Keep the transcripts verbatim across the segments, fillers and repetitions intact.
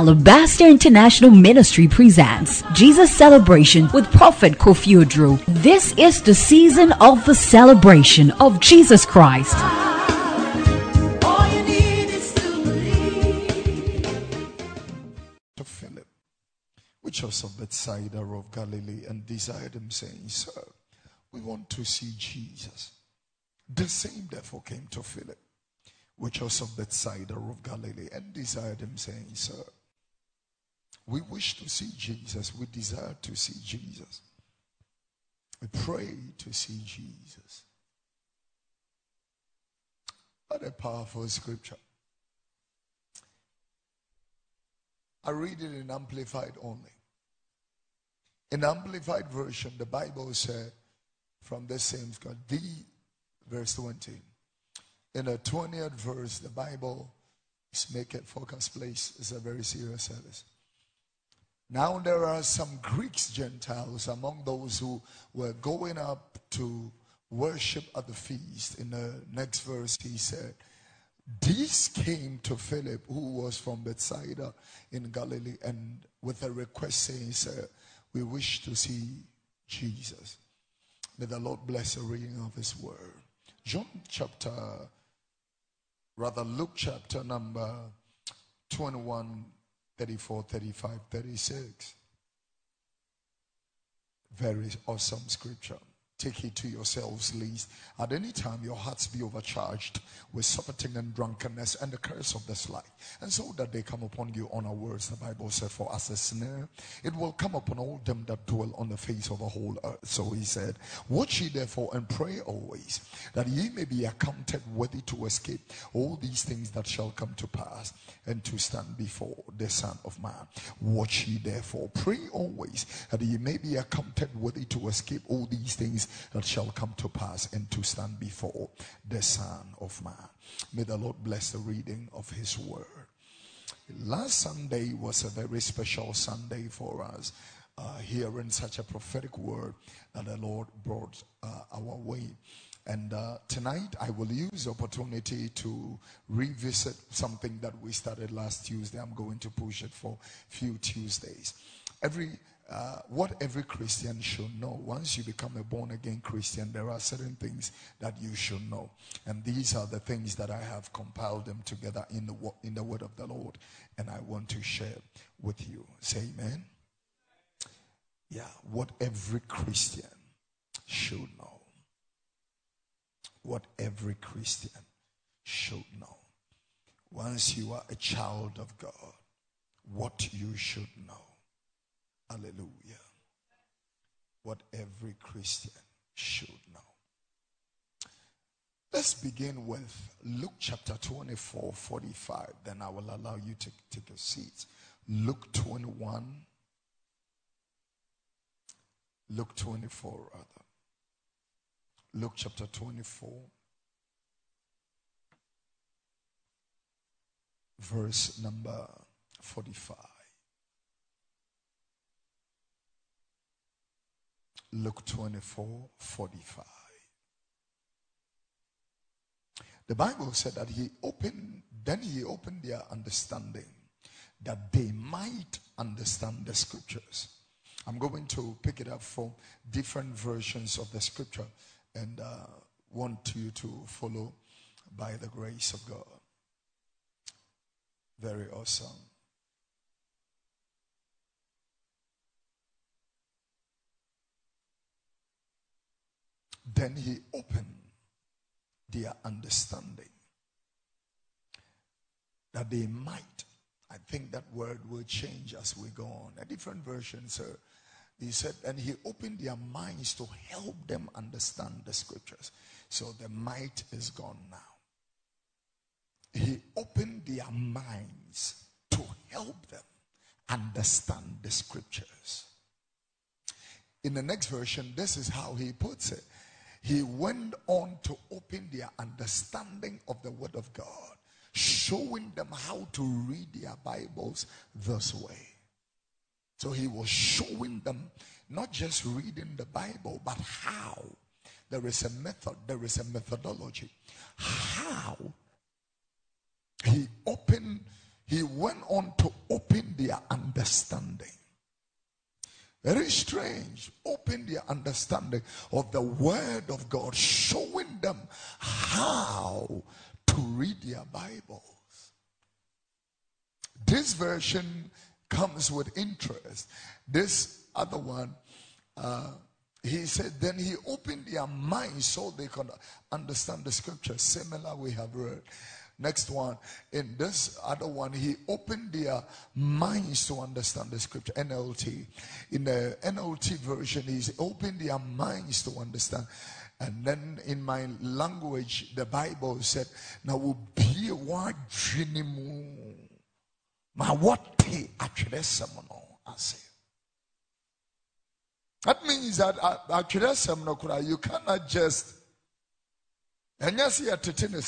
Alabaster International Ministry presents Jesus Celebration with Prophet Kofi Odro. This is the season of the celebration of Jesus Christ. All you need is to believe. To Philip, which was of Bethsaida of Galilee, and desired him, saying, Sir, we want to see Jesus. The same therefore came to Philip, which was of Bethsaida of Galilee, and desired him, saying, Sir, we wish to see Jesus. We desire to see Jesus. We pray to see Jesus. What a powerful scripture. I read it in Amplified only. In Amplified version, the Bible said, from the same God, the verse twenty. In the twentieth verse, the Bible is make it focus place. It's a very serious service. Now there are some Greeks, Gentiles, among those who were going up to worship at the feast. In the next verse, he said, these came to Philip, who was from Bethsaida in Galilee, and with a request saying, Sir, we wish to see Jesus. May the Lord bless the reading of his word. John chapter, rather Luke chapter number twenty-one, thirty-four, thirty-five, thirty-six. Very awesome scripture. Take it to yourselves, lest at any time your hearts be overcharged with surfeiting and drunkenness and the curse of this life, and so that they come upon you unawares. The Bible said, for as a snare it will come upon all them that dwell on the face of the whole earth. So he said, watch ye therefore and pray always, that ye may be accounted worthy to escape all these things that shall come to pass, and to stand before the Son of Man. Watch ye therefore, pray always, that ye may be accounted worthy to escape all these things that shall come to pass, and to stand before the Son of Man. May the Lord bless the reading of his word. Last Sunday was a very special Sunday for us, uh, hearing such a prophetic word that the Lord brought uh, our way. And uh, tonight I will use the opportunity to revisit something that we started last Tuesday. I'm going to push it for a few Tuesdays. Every Uh, what every Christian should know. Once you become a born-again Christian, there are certain things that you should know. And these are the things that I have compiled them together in the, in the word of the Lord. And I want to share with you. Say amen. Yeah, what every Christian should know. What every Christian should know. Once you are a child of God, what you should know. Hallelujah. What every Christian should know. Let's begin with Luke chapter twenty-four, forty-five. Then I will allow you to take a seat. Luke twenty-one. Luke twenty-four, rather. Luke chapter twenty-four. Verse number forty-five. Luke twenty-four, forty-five. The Bible said that he opened, then he opened their understanding, that they might understand the scriptures. I'm going to pick it up from different versions of the scripture, and uh, want you to follow by the grace of God. Very awesome. Then he opened their understanding, that they might. I think that word will change as we go on. A different version, sir. He said, and he opened their minds to help them understand the scriptures. So the might is gone now. He opened their minds to help them understand the scriptures. In the next version, this is how he puts it. He went on to open their understanding of the word of God, showing them how to read their Bibles this way. So he was showing them not just reading the Bible, but how. There is a method, there is a methodology. How he opened he went on to open their understanding. Very strange. Open their understanding of the word of God, showing them how to read their Bibles. This version comes with interest. This other one, uh, he said, then he opened their minds so they could understand the scripture. Similar we have read. Next one, in this other one, he opened their minds to understand the scripture. N L T. In the N L T version, he's opened their minds to understand. And then in my language, the Bible said, now will be a word dream. Ma what te actually someone I say. That means that actually someone you cannot just and yes here to tennis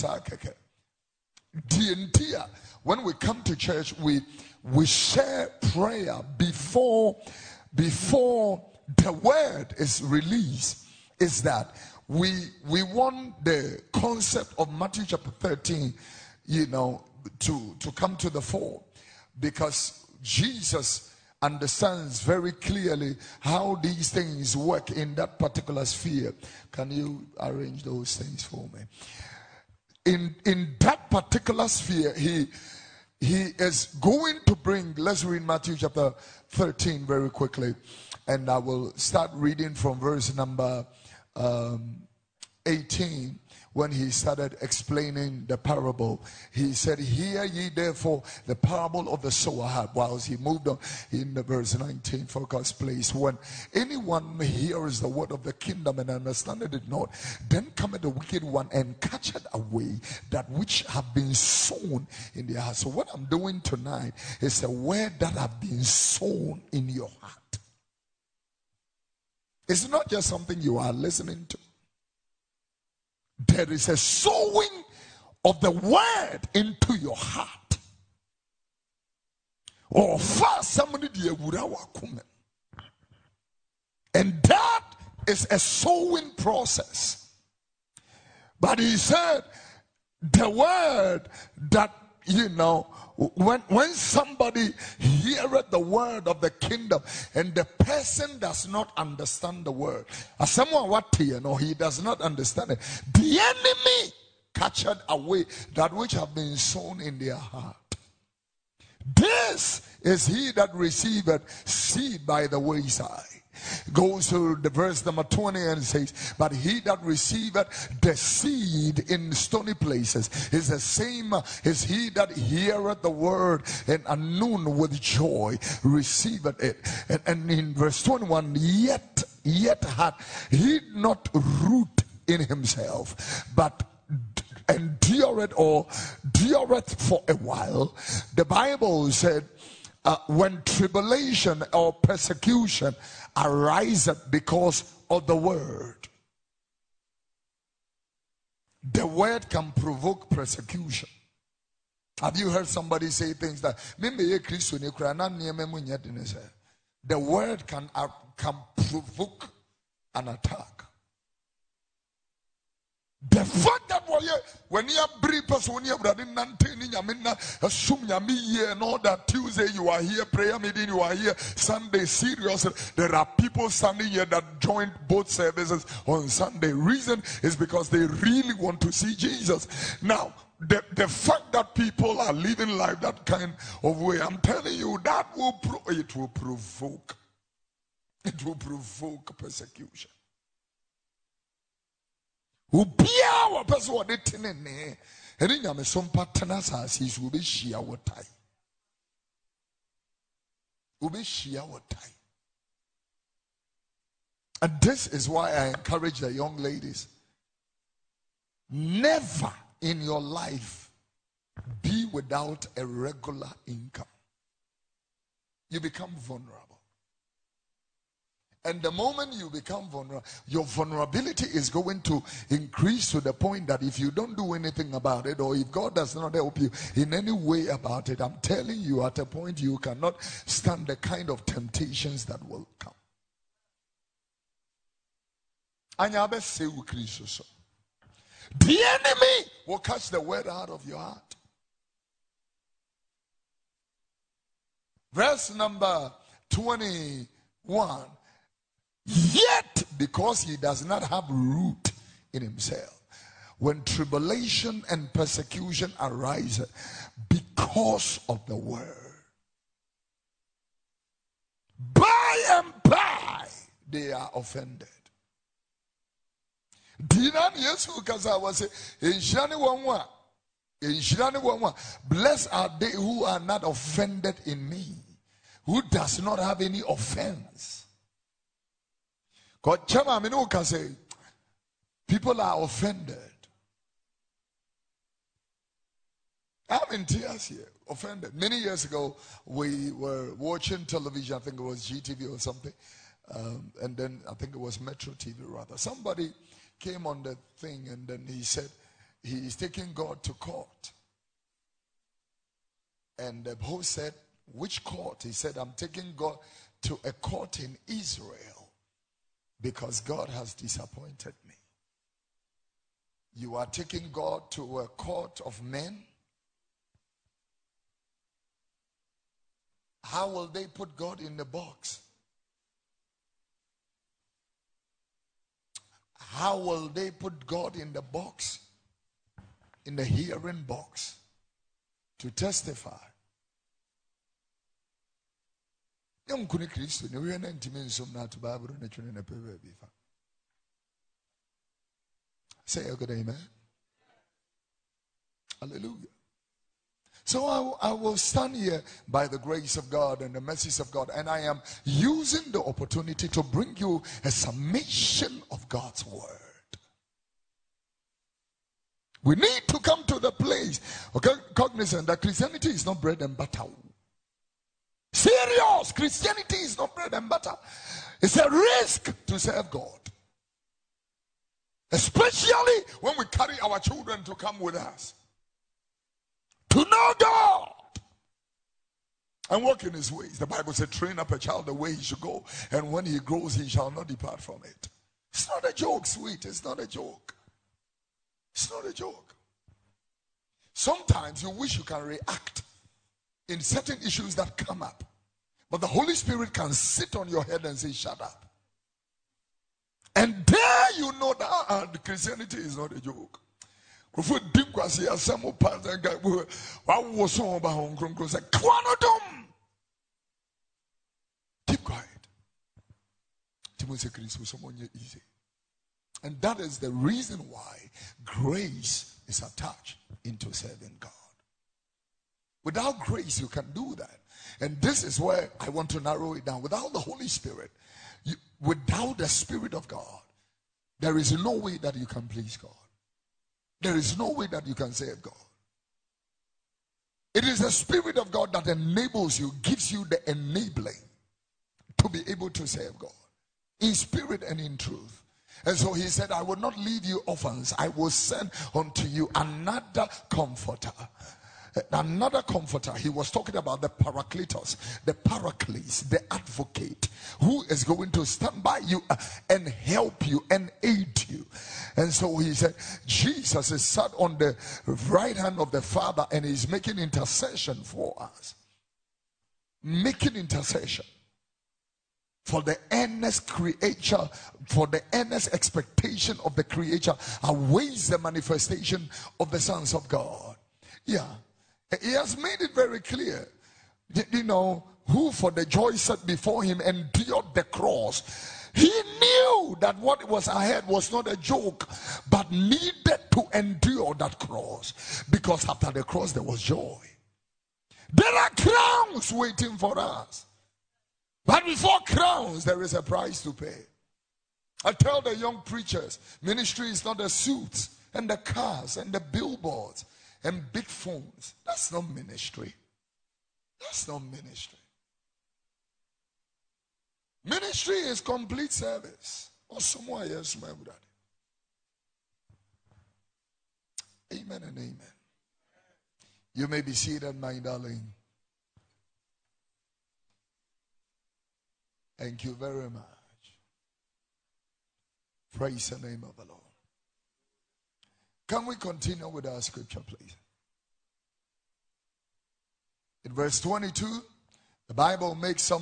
when we come to church, we we share prayer before before the word is released. Is that we we want the concept of Matthew chapter thirteen, you know, to to come to the fore. Because Jesus understands very clearly how these things work in that particular sphere. Can you arrange those things for me? In in that particular sphere, he he is going to bring, let's read Matthew chapter thirteen very quickly. And I will start reading from verse number um, eighteen. When he started explaining the parable, he said, hear ye therefore the parable of the sower. Whilst he moved on in the verse nineteen, for God's place, when anyone hears the word of the kingdom and understandeth it not, then cometh the wicked one and catcheth away that which have been sown in their heart. So what I'm doing tonight is a word that have been sown in your heart. It's not just something you are listening to. There is a sowing of the word into your heart. Or fast somebody and that is a sowing process. But he said the word that, you know, when when somebody heareth the word of the kingdom and the person does not understand the word, as someone what you know, he does not understand it, the enemy catcheth away that which have been sown in their heart. This is he that receiveth seed by the wayside. Goes to the verse number twenty and says, but he that receiveth the seed in stony places is the same as he that heareth the word and anon with joy receiveth it. And, and in verse twenty-one, yet yet had he not root in himself, but endureth or dureth for a while. The Bible said, uh, when tribulation or persecution ariseth because of the word. The word can provoke persecution. Have you heard somebody say things that the word can, uh, can provoke an attack? The fact that when you have brief person, when you have assume and all that Tuesday you are here, prayer meeting you are here, Sunday serious. There are people standing here that joined both services on Sunday. Reason is because they really want to see Jesus. Now, the, the fact that people are living life that kind of way, I'm telling you, that will pro- it will provoke, it will provoke persecution. Ubia wa person wa de tenene eri nyame so mpatena asase so be hia wotai ube hia wotai. And this is why I encourage the young ladies, never in your life be without a regular income. You become vulnerable. And the moment you become vulnerable, your vulnerability is going to increase to the point that if you don't do anything about it, or if God does not help you in any way about it, I'm telling you, at a point you cannot stand the kind of temptations that will come. The enemy will catch the word out of your heart. Verse number twenty-one. Yet, because he does not have root in himself, when tribulation and persecution arise because of the word, by and by they are offended. Dinan Yesu kaza was inshirani wanwa inshirani wanwa. Blessed are they who are not offended in me, who does not have any offense. God chama minu can say people are offended. I'm in tears here. Offended. Many years ago, we were watching television. I think it was G T V or something, um, and then I think it was Metro T V rather. Somebody came on the thing, and then he said he is taking God to court. And the host said, "Which court?" He said, "I'm taking God to a court in Israel, because God has disappointed me." You are taking God to a court of men? How will they put God in the box? How will they put God in the box? In the hearing box to testify? Say a good amen. Hallelujah. So I, I will stand here by the grace of God and the mercies of God, and I am using the opportunity to bring you a summation of God's word. We need to come to the place, okay, cognizant that Christianity is not bread and butter. Serious, Christianity is not bread and butter. It's a risk to serve God. Especially when we carry our children to come with us. To know God and walk in his ways. The Bible said, train up a child the way he should go, and when he grows, he shall not depart from it. It's not a joke, sweet. It's not a joke. It's not a joke. Sometimes you wish you can react in certain issues that come up, but the Holy Spirit can sit on your head and say, shut up. And there you know that uh, Christianity is not a joke. Keep quiet. And that is the reason why grace is attached into serving God. Without grace, you can do that. And this is where I want to narrow it down. Without the Holy Spirit, you, without the Spirit of God, there is no way that you can please God. There is no way that you can serve God. It is the Spirit of God that enables you, gives you the enabling to be able to serve God in spirit and in truth. And so he said, I will not leave you orphans. I will send unto you another comforter. Another comforter. He was talking about the Paracletos, the Paraclete, the advocate, who is going to stand by you and help you and aid you. And so he said, Jesus is sat on the right hand of the Father and he's making intercession for us. Making intercession for the earnest creature, for the earnest expectation of the creature awaits the manifestation of the sons of God. Yeah. He has made it very clear, you know, who for the joy set before him endured the cross. He knew that what was ahead was not a joke, but needed to endure that cross. Because after the cross there was joy. There are crowns waiting for us. But before crowns, there is a price to pay. I tell the young preachers, ministry is not the suits and the cars and the billboards and big phones. That's not ministry. That's not ministry. Ministry is complete service. Or somewhere else, my brother. Amen and amen. You may be seated, my darling. Thank you very much. Praise the name of the Lord. Can we continue with our scripture, please? In verse twenty-two, The Bible makes some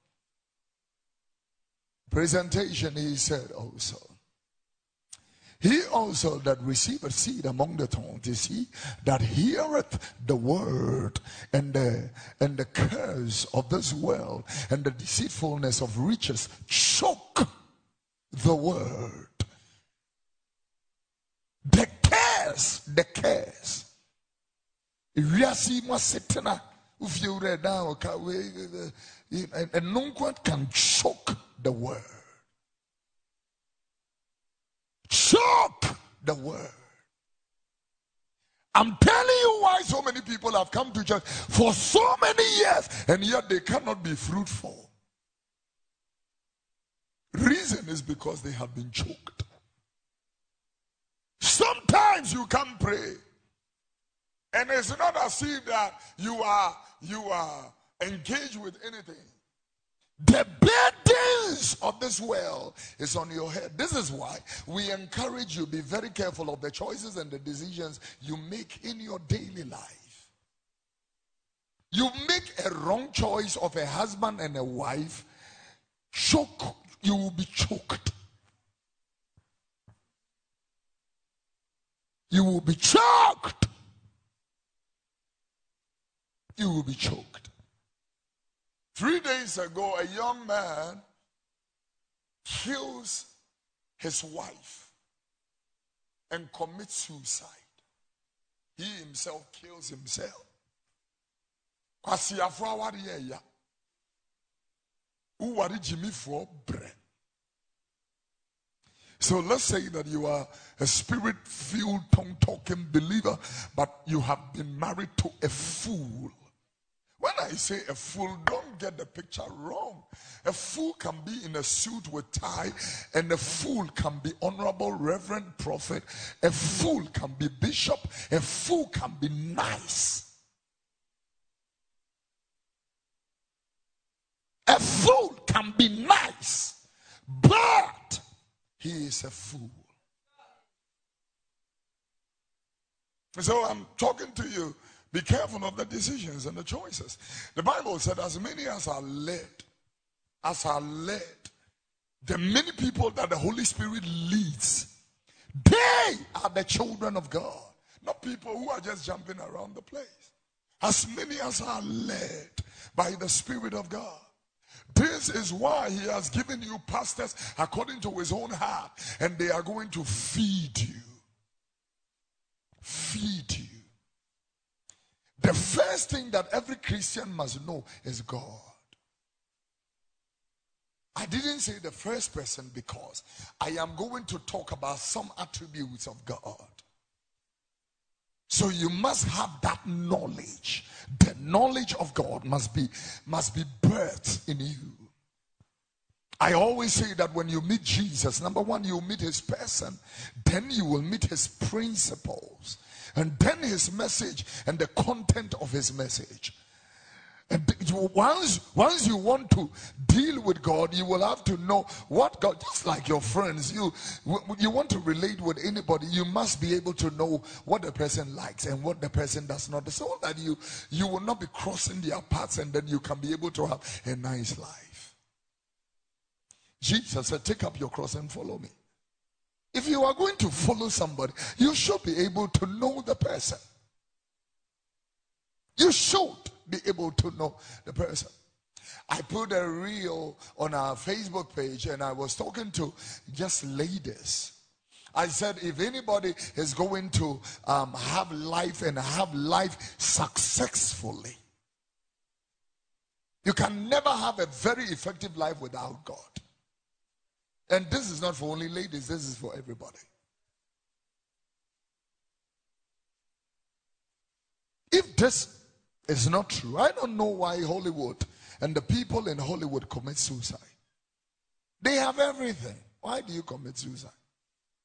presentation. He said also, he also that receiveth seed among the thorns is he that heareth the word, and the and the curse of this world and the deceitfulness of riches choke the word. The cares, the cares. If you read down, and no one can choke the word. Choke the word. I'm telling you why so many people have come to church for so many years and yet they cannot be fruitful. Reason is because they have been choked. Sometimes you can pray, and it's not as if that you are you are engaged with anything. The burdens of this world is on your head. This is why we encourage you, be very careful of the choices and the decisions you make in your daily life. You make a wrong choice of a husband and a wife, choke, you will be choked. You will be choked. You will be choked. Three days ago, a young man kills his wife and commits suicide. He himself kills himself. So let's say that you are a spirit-filled, tongue-talking believer, but you have been married to a fool. When I say a fool, don't get the picture wrong. A fool can be in a suit with tie, and a fool can be honorable, reverend, prophet. A fool can be bishop. A fool can be nice. A fool can be nice, but he is a fool. So I'm talking to you. Be careful of the decisions and the choices. The Bible said, as many as are led, as are led, the many people that the Holy Spirit leads, they are the children of God. Not people who are just jumping around the place. As many as are led by the Spirit of God. This is why he has given you pastors according to his own heart, and they are going to feed you. Feed you. The first thing that every Christian must know is God. I didn't say the first person because I am going to talk about some attributes of God. So you must have that knowledge. The knowledge of God must be, must be birthed in you. I always say that when you meet Jesus, number one, you meet his person, then you will meet his principles, and then his message and the content of his message. And you, once, once you want to deal with God, you will have to know what God, just like your friends, you, you want to relate with anybody, you must be able to know what the person likes and what the person does not, so that you, you will not be crossing their paths, and then you can be able to have a nice life. Jesus said, take up your cross and follow me. If you are going to follow somebody, you should be able to know the person. You should be able to know the person. I put a reel on our Facebook page, and I was talking to just ladies. I said, if anybody is going to um, have life and have life successfully, you can never have a very effective life without God. And this is not for only ladies, this is for everybody. If this is not true, I don't know why Hollywood and the people in Hollywood commit suicide. They have everything. Why do you commit suicide?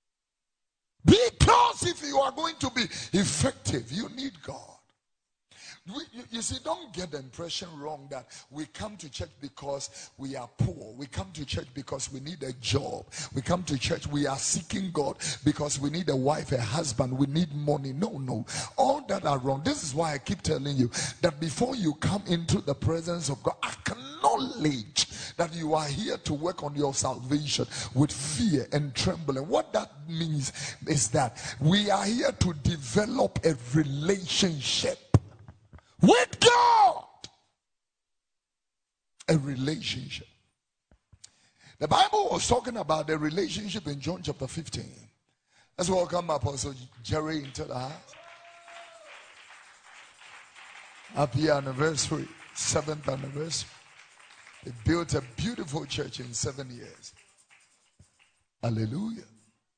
Because if you are going to be effective, you need God. We, you, you see, don't get the impression wrong that we come to church because we are poor. We come to church because we need a job. We come to church, we are seeking God because we need a wife, a husband, we need money. No, no. All that are wrong. This is why I keep telling you that before you come into the presence of God, acknowledge that you are here to work on your salvation with fear and trembling. What that means is that we are here to develop a relationship with God. A relationship. The Bible was talking about the relationship in John chapter fifteen. Let's welcome Apostle Jerry into the house. Happy anniversary, seventh anniversary. They built a beautiful church in seven years. Hallelujah.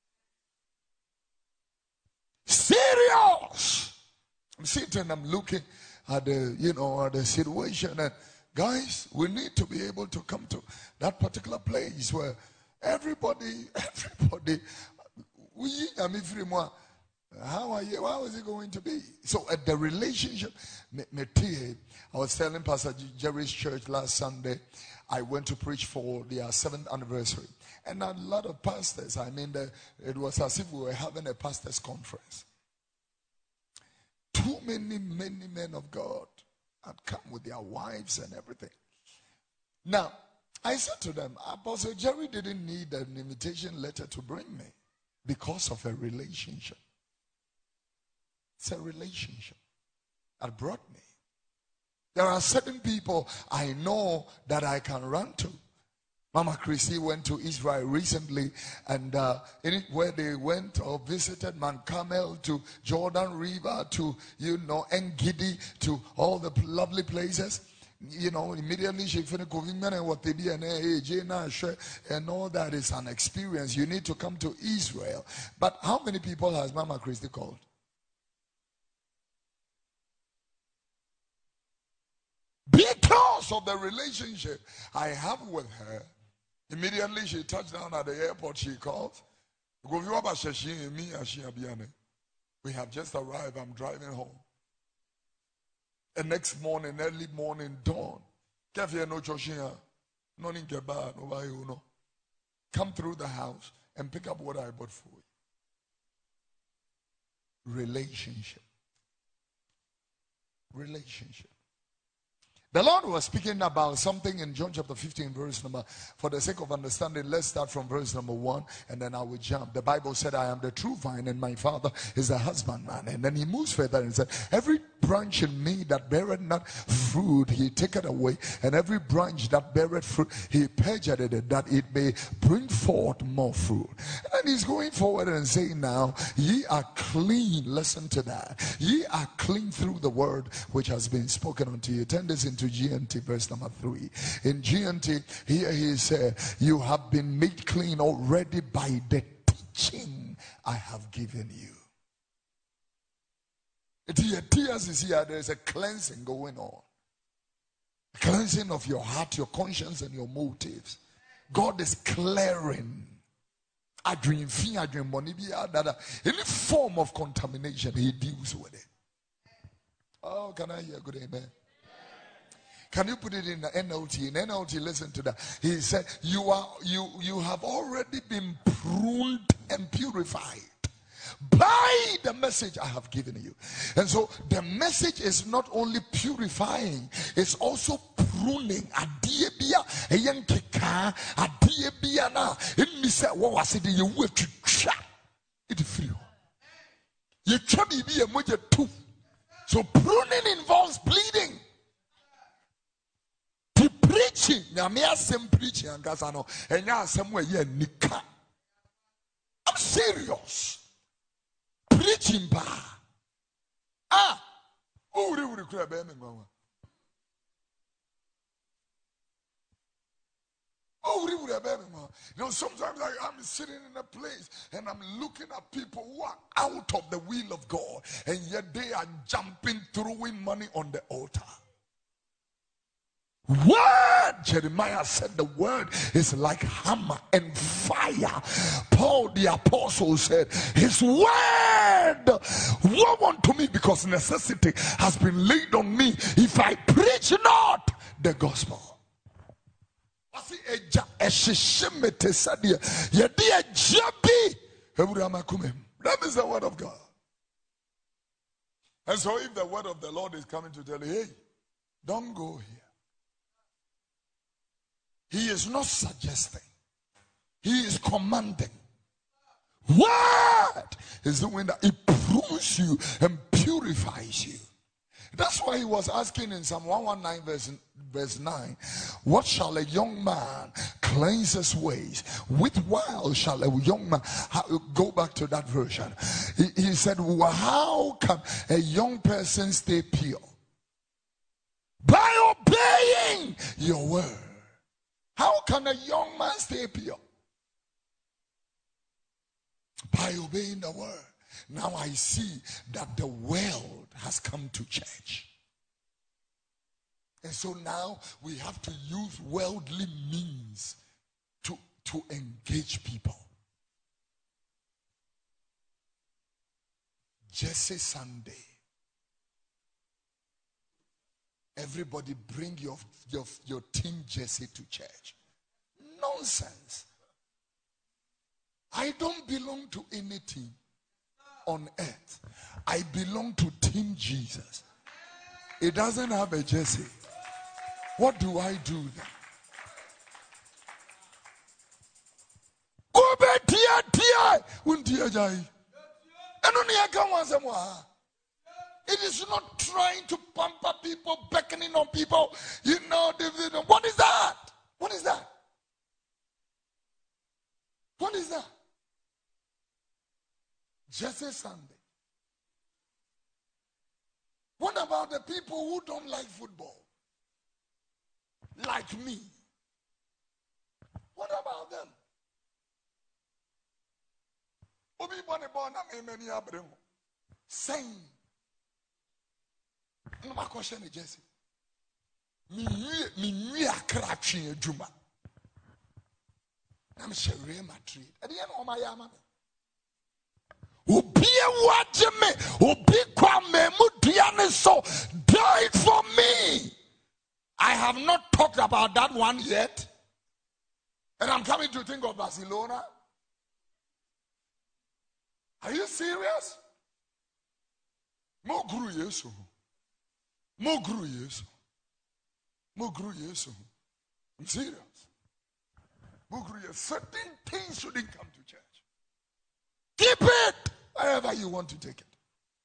Serious. I'm sitting, I'm looking at the, you know, at the situation, and guys, we need to be able to come to that particular place where everybody, everybody, we, I mean, how are you? How is it going to be? So at the relationship, I was telling Pastor Jerry's church last Sunday, I went to preach for their seventh anniversary. And a lot of pastors, I mean, the, it was as if we were having a pastors' conference. Too many, many men of God had come with their wives and everything. Now, I said to them, Apostle Jerry didn't need an invitation letter to bring me because of a relationship. It's a relationship that brought me. There are certain people I know that I can run to. Mama Christie went to Israel recently, and uh, in it, where they went or visited Mount Carmel, to Jordan River, to, you know, En-Gedi, to all the lovely places. You know, immediately she finished cooking and what they be and and all that is an experience. You need to come to Israel. But how many people has Mama Christie called? Because of the relationship I have with her, immediately she touched down at the airport, she called. We have just arrived, I'm driving home. The next morning, early morning, dawn. Come through the house and pick up what I bought for you. Relationship. Relationship. The Lord was speaking about something in John chapter fifteen, verse number, for the sake of understanding, let's start from verse number one, and then I will jump. The Bible said, I am the true vine, and my Father is the husbandman. And then he moves further and said, every branch in me that beareth not fruit, he taketh away, and every branch that beareth fruit, he purgeth it, that it may bring forth more fruit. And then he's going forward and saying, now, ye are clean. Listen to that. Ye are clean through the word which has been spoken unto you. Turn this into G N T, verse number three. In G N T, here he said, you have been made clean already by the teaching I have given you. Tears is here, there's a cleansing going on. Cleansing of your heart, your conscience, and your motives. God is clearing. Any form of contamination, he deals with it. Oh, can I hear good amen? Can you put it in the N L T? In N L T, listen to that. He said, you are you you have already been pruned and purified by the message I have given you. And so the message is not only purifying, it's also pruning. Adiebia eyenkeka adiebia na emise wo wasede ye wetwitwa it free. You try to be a moja too. So pruning involves bleeding. The preaching, nyame asem preaching ankasa no enya asem we ye nika. I'm serious. Preaching ba. Ah. Oh, we we kura be me ngwa. Oh, we we be me ngwa. You know, sometimes I, I'm sitting in a place and I'm looking at people who are out of the will of God, and yet they are jumping, throwing money on the altar. Word, Jeremiah said the word is like hammer and fire. Paul the apostle said his word woe unto me, because necessity has been laid on me if I preach not the gospel. That is the word of God. And so if the word of the Lord is coming to tell you, hey, don't go here, he is not suggesting, he is commanding. What is the one that it prunes you and purifies you? That's why he was asking in Psalm one nineteen verse, verse nine, what shall a young man cleanse his ways? With while shall a young man, go back to that version. He, he said, well, how can a young person stay pure? By obeying your word. How can a young man stay pure? By obeying the word. Now I see that the world has come to church. And so now we have to use worldly means to, to engage people. Jesse Sunday. Everybody bring your, your, your team Jesse to church. Nonsense. I don't belong to any team on earth. I belong to Team Jesus. It doesn't have a Jesse. What do I do then? It is not trying to pamper people, beckoning on people. You know, what is that? What is that? What is that? Jesse Sunday. What about the people who don't like football? Like me. What about them? Saying. No, my question is Jesse. Me me akra juma. I'm sure Real Madrid. At the end of my yama. Obi wajeme, obi kwame mudiane so died for me. I have not talked about that one yet. And I'm coming to think of Barcelona. Are you serious? Mo guru Yesu. Mo guru Yesu. Mo guru Yesu. I'm serious. Mo guru Yesu. Certain things shouldn't come to church. Keep it wherever you want to take it.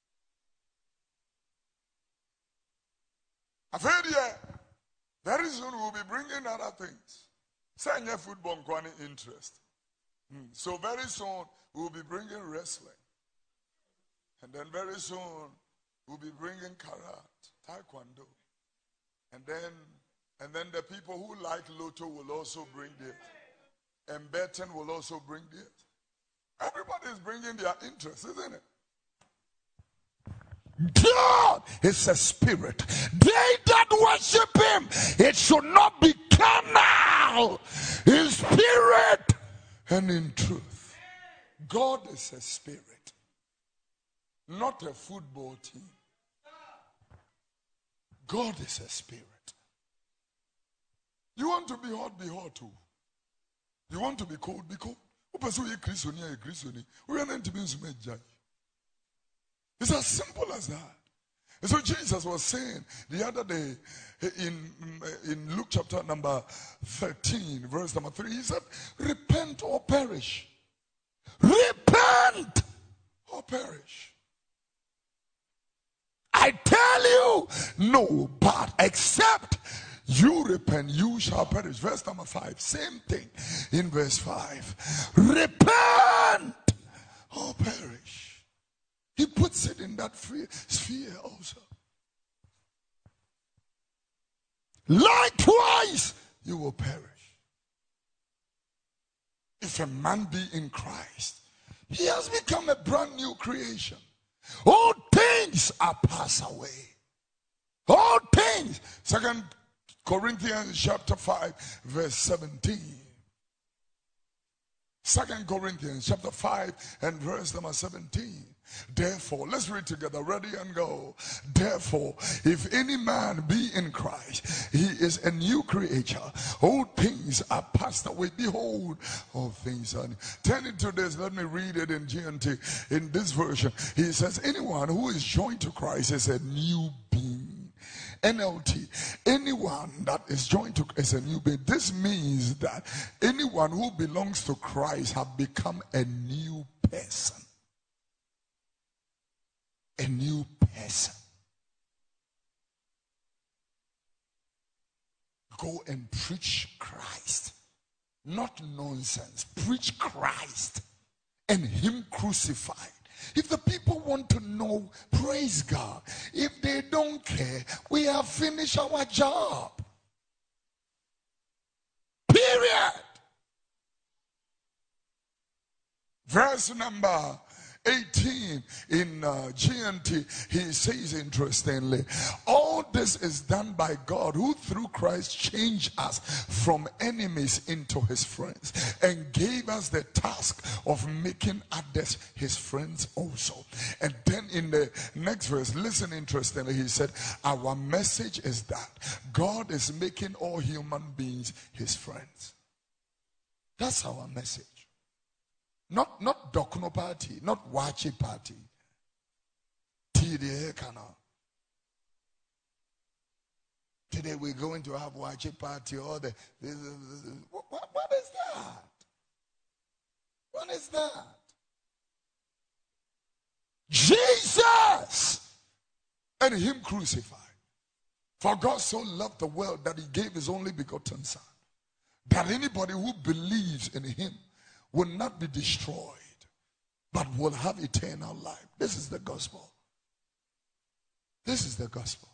I've heard here, very soon we'll be bringing other things. Say your football quality interest. Hmm. So very soon we'll be bringing wrestling. And then very soon we'll be bringing karate, taekwondo. And then and then the people who like Lotto will also bring this. And betting will also bring this. Everybody is bringing their interest, isn't it? God is a spirit. They that worship him, it should not be carnal, in spirit and in truth. God is a spirit, not a football team. God is a spirit. You want to be hot, be hot too. You want to be cold, be cold. It's as simple as that. And so Jesus was saying the other day in, in Luke chapter number thirteen, verse number three, he said, repent or perish. Repent or perish. I tell you, no, but except you repent, you shall perish. Verse number five, same thing in verse five. Repent or perish. He puts it in that sphere also. Likewise, you will perish. If a man be in Christ, he has become a brand new creation. All things are passed away. All things. Second Corinthians chapter five, verse seventeen. Second Corinthians chapter five and verse number seventeen. Therefore, let's read together. Ready and go. Therefore, if any man be in Christ, he is a new creature. Old things are passed away. Behold, all things are new. Turn into this. Let me read it in G N T. In this version, he says, anyone who is joined to Christ is a new being. N L T, anyone that is joined to is a new being. This means that anyone who belongs to Christ have become a new person. A new person. Go and preach Christ. Not nonsense. Preach Christ and him crucified. If the people want to know, praise God. If they don't care, we have finished our job. Period. Verse number eighteen in uh, G N T, he says interestingly, all this is done by God who through Christ changed us from enemies into his friends and gave us the task of making others his friends also. And then in the next verse, listen interestingly, he said, our message is that God is making all human beings his friends. That's our message. Not not Dokno party, not Wachi party. Today we're going to have Wachi party or the, the, the, the what, what is that? What is that? Jesus and him crucified. For God so loved the world that he gave his only begotten son, that anybody who believes in him will not be destroyed, but will have eternal life. This is the gospel. This is the gospel.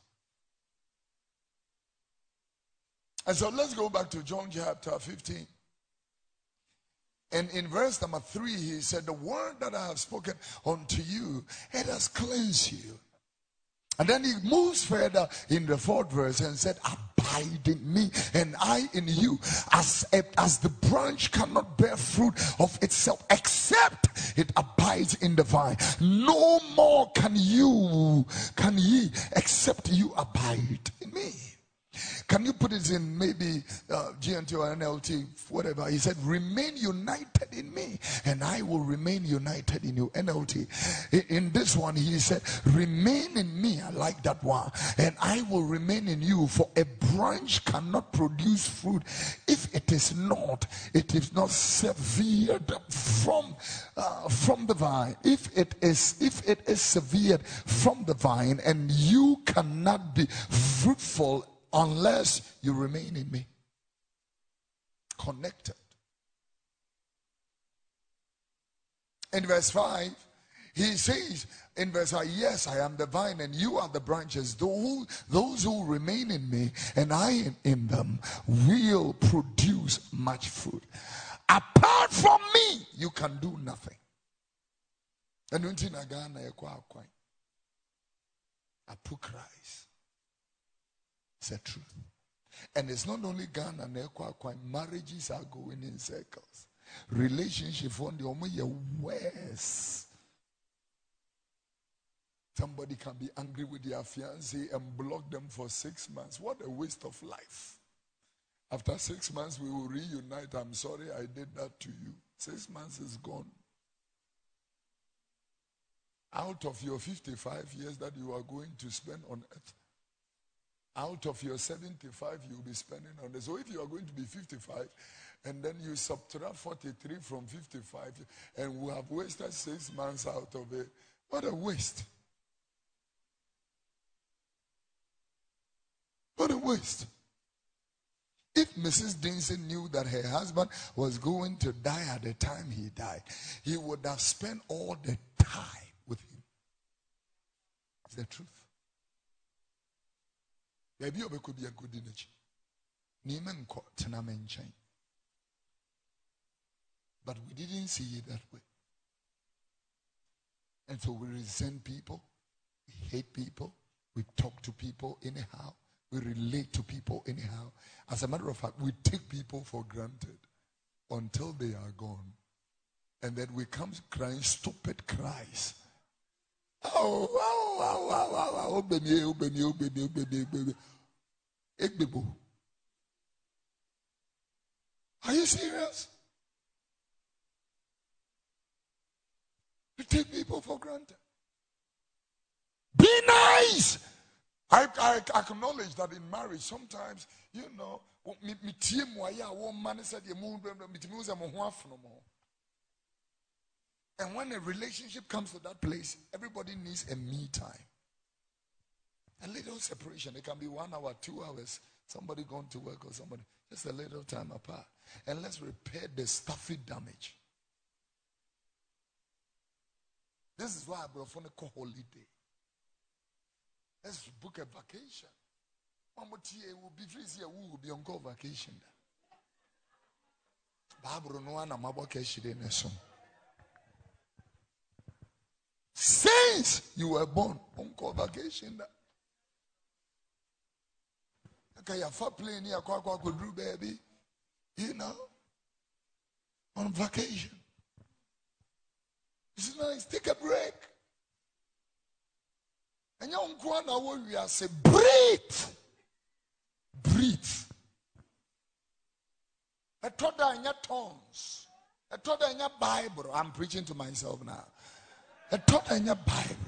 And so let's go back to John chapter fifteen. And in verse number three, he said, the word that I have spoken unto you, it has cleansed you. And then he moves further in the fourth verse and said, abide in me and I in you, as, as the branch cannot bear fruit of itself except it abides in the vine. No more can you, can ye, except you abide in me. Can you put it in maybe uh, G N T or N L T, whatever? He said, remain united in me and I will remain united in you. N L T. In, in this one, he said, remain in me. I like that one. And I will remain in you, for a branch cannot produce fruit if it is not, it is not severed from, uh, from the vine. If it is, if it is severed from the vine, and you cannot be fruitful unless you remain in me. Connected. In verse five, he says, in verse five, yes, I am the vine and you are the branches. Those, those who remain in me and I am in them will produce much fruit. Apart from me, you can do nothing. And when I put Christ. It's the truth. And it's not only Ghana, marriages are going in circles. Relationship on the only worse. Somebody can be angry with their fiancé and block them for six months. What a waste of life. After six months, we will reunite. I'm sorry I did that to you. Six months is gone. Out of your fifty-five years that you are going to spend on earth, out of your seventy-five, you'll be spending on this. So if you are going to be fifty-five, and then you subtract forty-three from fifty-five, and we have wasted six months out of it, what a waste. What a waste. If Missus Dinson knew that her husband was going to die at the time he died, he would have spent all the time with him. It's the truth. Maybe you could be a good energy. But we didn't see it that way. And so we resent people, we hate people, we talk to people anyhow, We relate to people anyhow. As a matter of fact, we take people for granted until they are gone. And then we come crying stupid cries. Oh, oh, oh, oh, oh, oh, baby, oh, baby, oh, baby, oh, baby, baby. Ekbebo. Are you serious? We take people for granted. Be nice. I, I acknowledge that in marriage, sometimes, you know, and when a relationship comes to that place, everybody needs a me time. A little separation. It can be one hour, two hours. Somebody going to work or somebody. Just a little time apart. And let's repair the stuffy damage. This is why I brought on a holiday. Let's book a vacation. One more year will be free here. We will be on call vacation. Since you were born on call vacation. Okay, you're far playing here, baby. You know, on vacation. It's nice. Take a break. And young Kwana, what we are saying, breathe. Breathe. I taught that in your tongues. I taught that in your Bible. I'm preaching to myself now. I taught that in your Bible.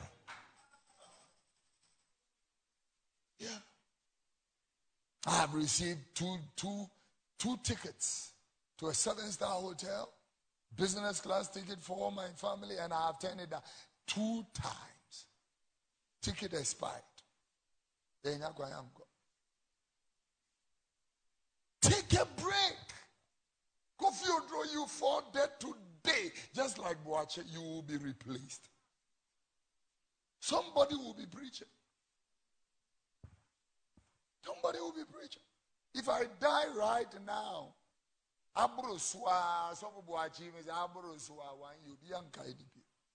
Yeah. I have received two, two, two tickets to a seven-star hotel, business class ticket for all my family, and I have turned it down two times. Ticket expired. Then you go. Take a break. Kofi Odro, you fall dead today. Just like Boache, you will be replaced. Somebody will be preaching. Somebody will be preaching. If I die right now, Abroswa, some Boache is Abroswa, one you be unkind.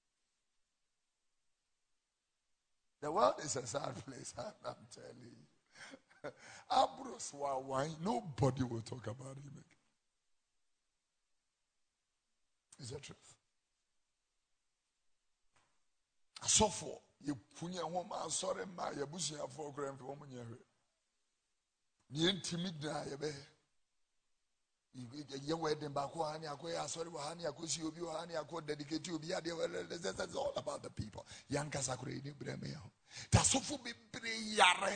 The world is a sad place, I'm telling you. Abroswa wine, nobody will talk about him again. Is that truth? I saw for you punya woman, sorry, my Yabusia for grand woman. You timid, you wedding back one, I sorry, Wahani, I could see you, I could dedicate you, that's all about the people. Young Casacre, Bremeo. That's so for me, yare.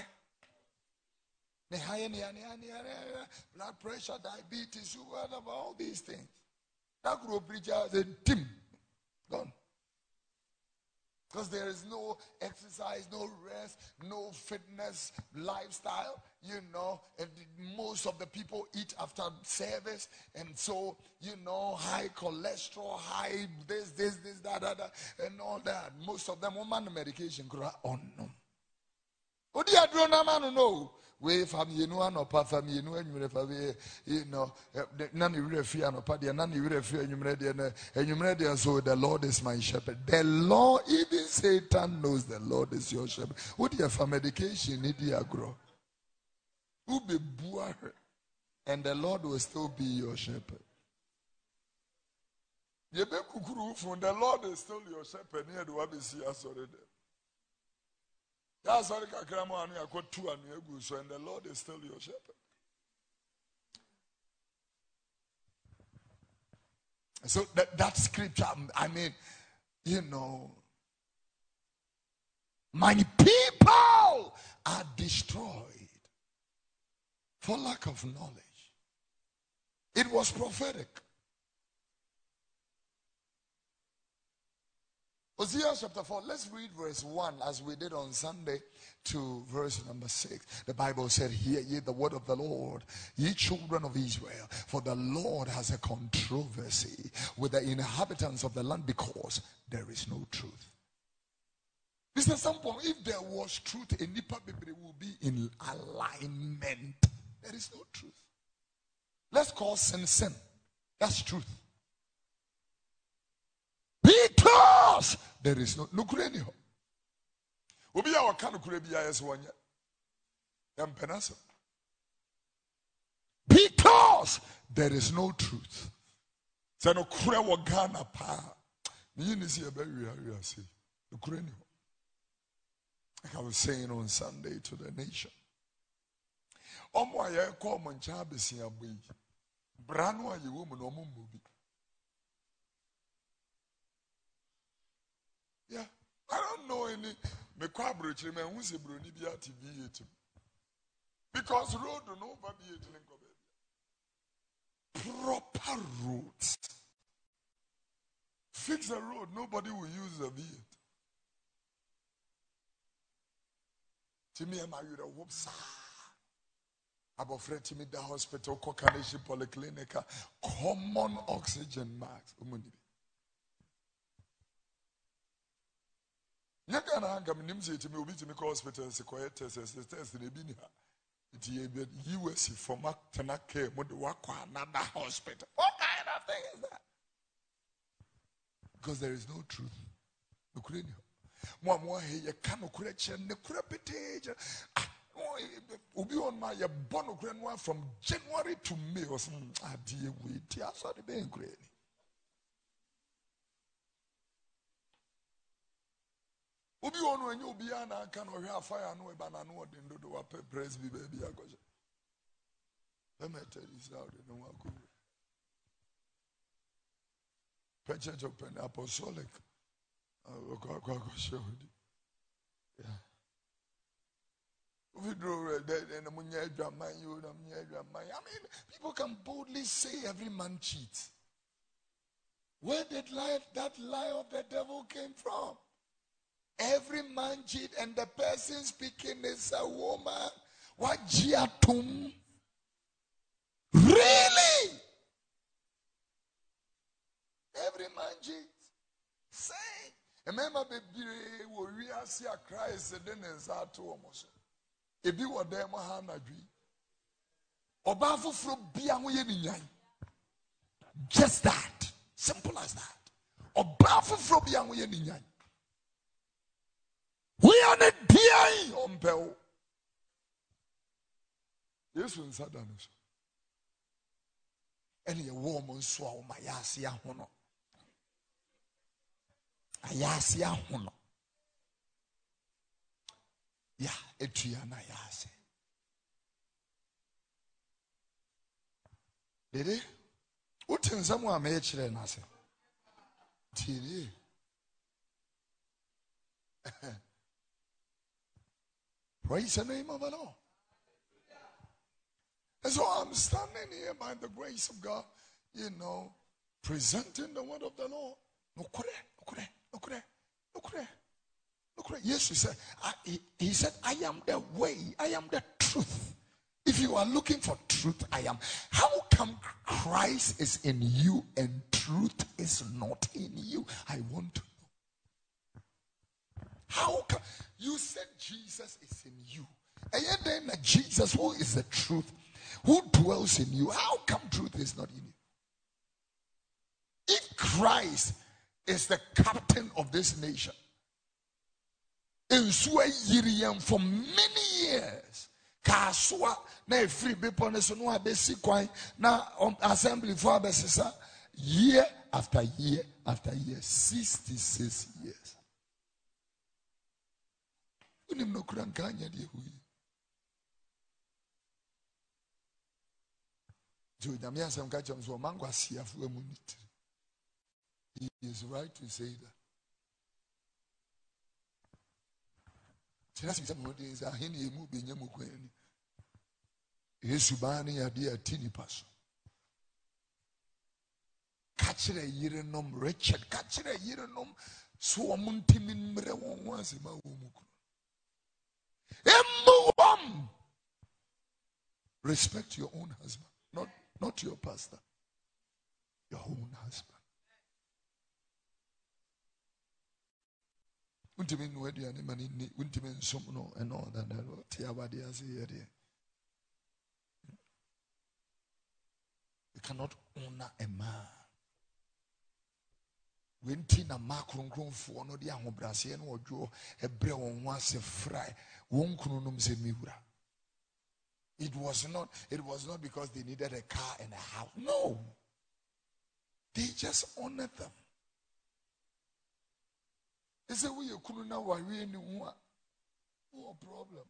Blood pressure, diabetes, what about all these things? That group preacher said, Tim, gone. Because there is no exercise, no rest, no fitness lifestyle, you know, and most of the people eat after service, and so, you know, high cholesterol, high this, this, this, that, that, that and all that. Most of them on medication. Oh no. What do you do now, no? We family no no pa family no anwure fa we you know na ne wure fi anopa de na ne wure fi anwure de na anwure de so the Lord is my shepherd. The Lord, even Satan knows the Lord is your shepherd. What do you for medication need you agro? Who be buare and the Lord will still be your shepherd. You be kukuru from the Lord is still your shepherd. Near the wabi see us already. That's why I got two and you so and the Lord is still your shepherd. So that, that scripture, I mean, you know, my people are destroyed for lack of knowledge. It was prophetic. Hosea chapter four, let's read verse one as we did on Sunday to verse number six. The Bible said, hear ye the word of the Lord, ye children of Israel, for the Lord has a controversy with the inhabitants of the land because there is no truth. Mister Sampon, if there was truth, a Nipa Bible will be in alignment. There is no truth. Let's call sin sin. That's truth. Because there is no no kureni ho. Obi ya waka no kure bia yes wonya. Because there is no truth. So no kura wa Ghana pa. Me ni see about we are say. Like I was saying on Sunday to the nation. Omo aye ko mo ncha besi aboyi. Bra no aye wo mu no mo mbobi. Yeah, I don't know any me kwa brochire me hu se broni bi at V eight. Because road no over V eight proper roads. Fix the road, nobody will use the V eight. To me, I'm a whoops. About Fred Timmy, the hospital, Kokanishi Polyclinic, common oxygen max. You can hang a minimum to me, to me, hospital, Sequoia test, test, and the U S for Mark Tanaka, Modwaka, another hospital. What kind of thing is that? Because there is no truth. One more here, you cannot correction, the crepitage. Ubi on my bono grandma from January to May or some idea with I saw the being great. Ubi on when you be an I can or have fire no banana and do a praise be baby. Let me tell you this out in the one. Church open apostolic. Yeah. We draw that and I mean, people can boldly say every man cheats. Where did lie, that lie of the devil came from? Every man cheats, and the person speaking is a woman. What jiatum? Really? Every man cheats. Say, remember, baby, we are see a Christ, and then is our two almost. If you were there, Mahana G. Obafu from Biamu. Just that. Simple as that. Obafu from Biamu. We are the D I on Bell. Yes, when Sadanus. Any woman swallow my Yasia Hono. Ayasia Hono. Yeah, Etriana Yase. Did it? What in someone made children? I said, Did it? Praise the name of the Lord. And so I'm standing here by the grace of God, you know, presenting the word of the Lord. No kure, no kure, no kure, no kure. Yes, he said, I, he, he said, I am the way, I am the truth. If you are looking for truth, I am. How come Christ is in you and truth is not in you? I want to know. How come you said Jesus is in you? And yet then Jesus, who is the truth, who dwells in you, how come truth is not in you? If Christ is the captain of this nation, in Swahili for many years, Kaswa na free people na so no abesi kwan na assembly for abesisa year after year after year, sixty-six years. Unim no kurankanya di hui. Jo nyamia sam ka cham so mangwa siafu emuniti. He is right to say that. Just some days are in a movie in Yamukwani. Yesubani adia tini paso. Catch a year nom, Richard, catch a year nom, so a muntimin mrewan once in my umuku. Emuam! Respect your own husband, not, not your pastor, your own husband. Untimin wedi ani mani ni untimin somno and all that. Tiabadi as here. You cannot honor a man. When Tina Macron grown for no dia hobrasian or Joe a brew on once a fry, won't kunum se miura. It was not, it was not because they needed a car and a house. No. They just honored them. They say, we couldn't know why we knew what. No problem.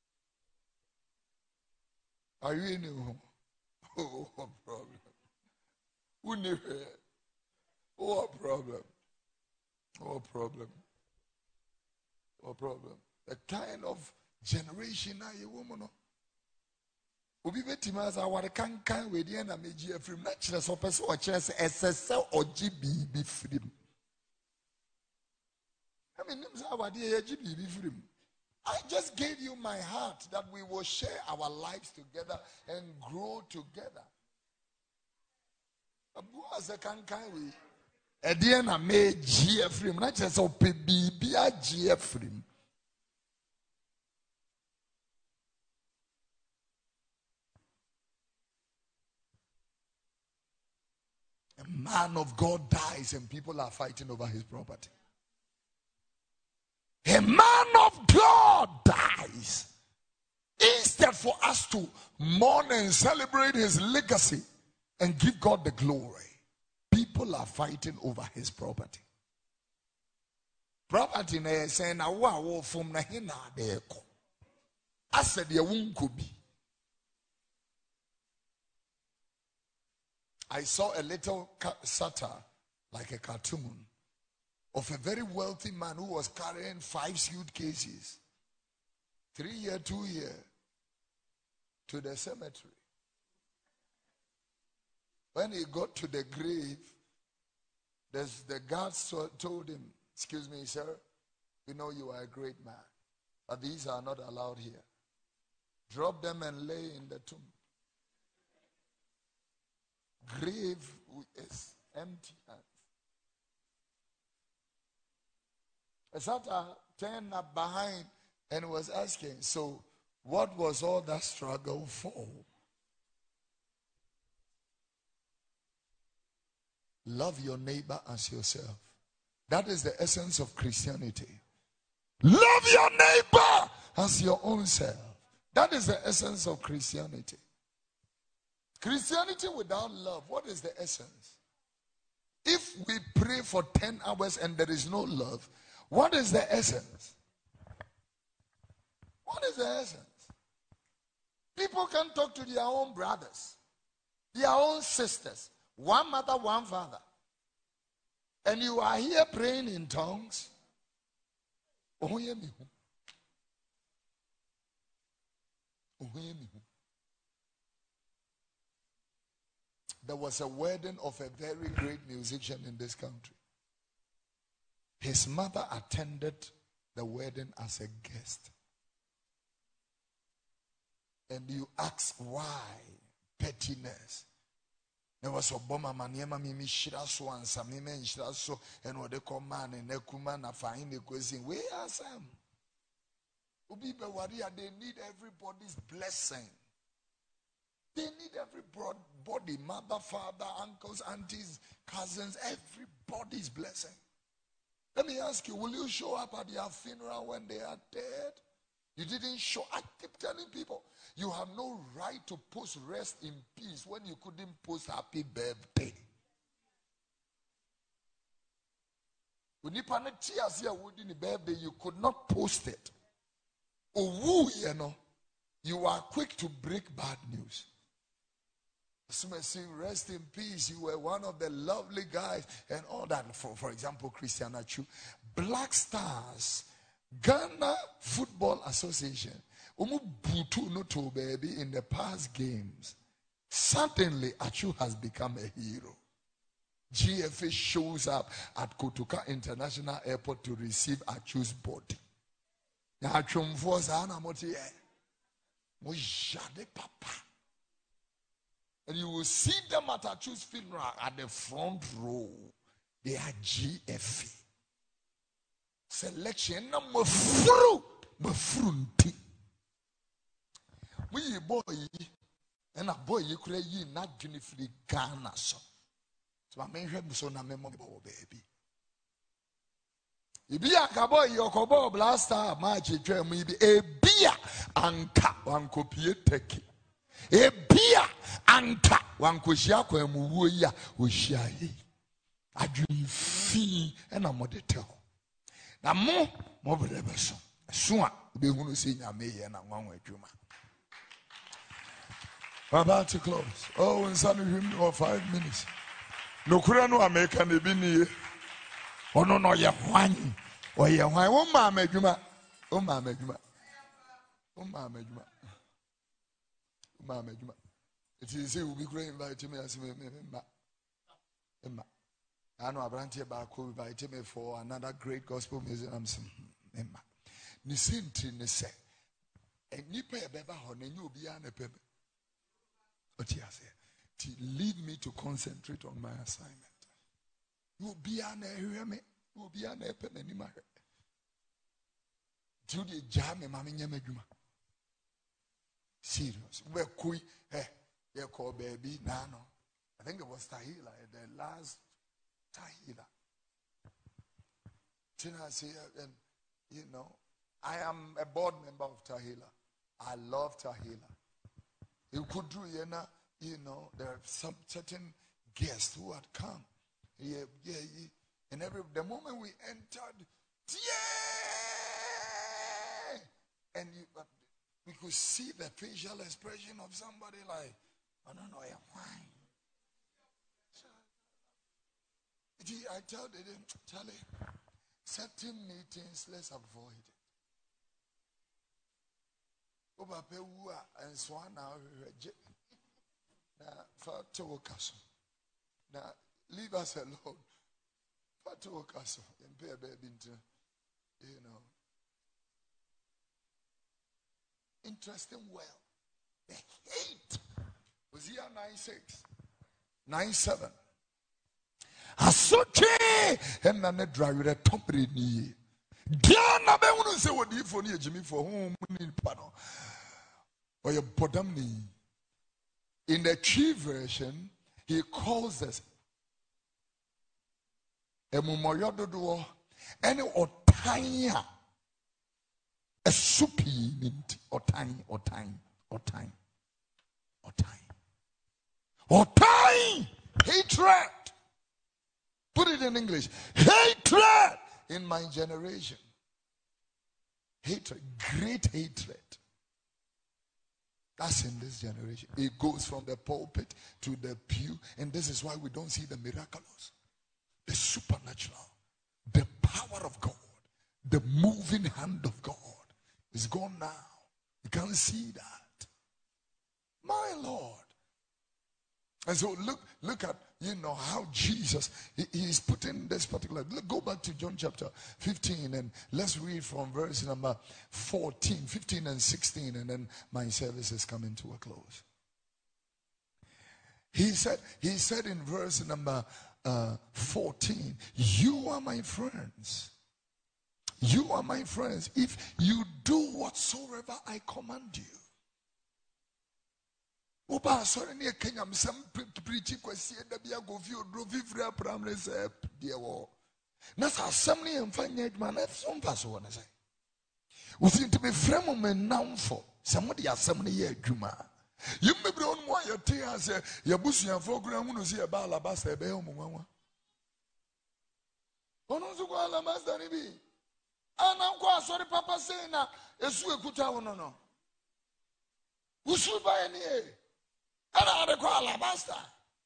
Are you in new? Oh, problem. Who knew it? Oh, problem. Oh, problem. Oh, problem. The kind of generation now, you woman. Obi beti maza aware kankan we dey na meji afrim na kire so pese o kire se esese oji bibi frim. I mean nim say awade ye ji bibi frim. I just gave you my heart that we will share our lives together and grow together. Abu as a kankan we e dey na meji afrim na kire se o pe bibi agi afrim. A man of God dies and people are fighting over his property. A man of God dies. Instead for us to mourn and celebrate his legacy and give God the glory, people are fighting over his property. Property na saying na wa wo fom na hina de ko. Ased ye wunko bi. I saw a little satire, like a cartoon, of a very wealthy man who was carrying five suitcases, three year, two year, to the cemetery. When he got to the grave, there's, the guards told him, excuse me, sir, we know you are a great man, but these are not allowed here. Drop them and lay in the tomb. Grave is empty hands. Asata turned up behind and was asking, so what was all that struggle for? Love your neighbor as yourself. That is the essence of Christianity. Love your neighbor as your own self. That is the essence of Christianity. Christianity without love, what is the essence? If we pray for ten hours and there is no love, what is the essence? What is the essence? People can talk to their own brothers, their own sisters, one mother, one father. And you are here praying in tongues. Oh, hear me. Oh, hear me. There was a wedding of a very great musician in this country. His mother attended the wedding as a guest. And you ask why? Pettiness. There was a bomber maniema mimi shiraso and samime and shiraso and what they call man and nekuma na find the question. Where are some? Ubi bewaria, they need everybody's blessing. They need everybody, mother, father, uncles, aunties, cousins, everybody's blessing. Let me ask you, will you show up at their funeral when they are dead? You didn't show. I keep telling people, you have no right to post rest in peace when you couldn't post happy birthday. When you birthday, you could not post it. Oh, you know, you are quick to break bad news. Rest in peace. You were one of the lovely guys and all that. For, for example, Christian Achu. Black Stars, Ghana Football Association, Umu Butu Noto baby in the past games. Certainly, Achu has become a hero. G F A shows up at Kotoka International Airport to receive Achu's body. Now, Achu Mfosa Ana Motie, Mojade Papa. And you will see them at Achu's funeral at the front row. They are G F A. Selection number four. Mafrunti. We boy and a boy you could ye not unifree Ghana. So I may have so na memorable baby. If you are a boy, your cobo blaster, magic, maybe a beer and cap one copy take. A beer anta one kushia kwa muya ushiahi. I dream fee and a model. Now more more beso. Soon be going to see me and I'm one way Juma. I'm about to close. Oh, in some him for five minutes. No Kurano American be near. Oh no no ya one. Oh ya why oh mamma Juma. Oh mamma Juma. Oh mamma Juma. Oh mamma Juma. If you say we'll be great invite me as me Emma. I know Abranti back who invite me for another great gospel music. I'm saying Emma. Ni senti ni se. E nipa e beba ho na nyi obi a na pebe. Oti ase. To lead me to concentrate on my assignment. You obi a na ehwe me, you obi a na epe na ni ma hwe. Do the jam me ma me nyama adwuma. Serious. We kui eh ye call baby na no. I think it was Tahila, the last Tahila. Tina say and you know I am a board member of Tahila. I love Tahila. You could do, you know, there are some certain guests who had come. Yeah, yeah, yeah. And every the moment we entered, yeah, and you, uh, we could see the facial expression of somebody like, I don't know, why. I tell them, Charlie, certain meetings, let's avoid it. Oba pewa and swan now na fatu okaso na leave us alone fatu okaso and pay a baby into you know interesting well the hate was here nine six nine seven asoche and na ne drive the top ni Diana be wonu say wodi fo ni ejimi for whom ni pano. Or your bottom knee. In the Chi version, he calls us a mumoyododo any otanya a soupy mint or time or time or time or time or time hatred. Put it in English. Hatred. In my generation, hatred, great hatred. That's in this generation. It goes from the pulpit to the pew, and this is why we don't see the miraculous, the supernatural, the power of God, the moving hand of God is gone now. You can't see that. My Lord. And so look, look at, you know, how Jesus, he, he is putting this particular, look, go back to John chapter fifteen and let's read from verse number fourteen, fifteen and sixteen, and then my service is coming to a close. He said, he said in verse number uh, fourteen, you are my friends. You are my friends if you do whatsoever I command you. Oba sorry near Kenya some preaching kwesi da bia go fi odro fifra primary say dear wo na sa assembly and find man na some pass one say we seem to be frame men now for somebody assembly ye adwuma you me bro on why you tell say your busuafo kura hu no say e ba alabasta e be ho mwanwa ono so ko alabasta ni bi ana ko sorry papa say na esu ekuta wo no no usu ba ni e and I call Alabasta.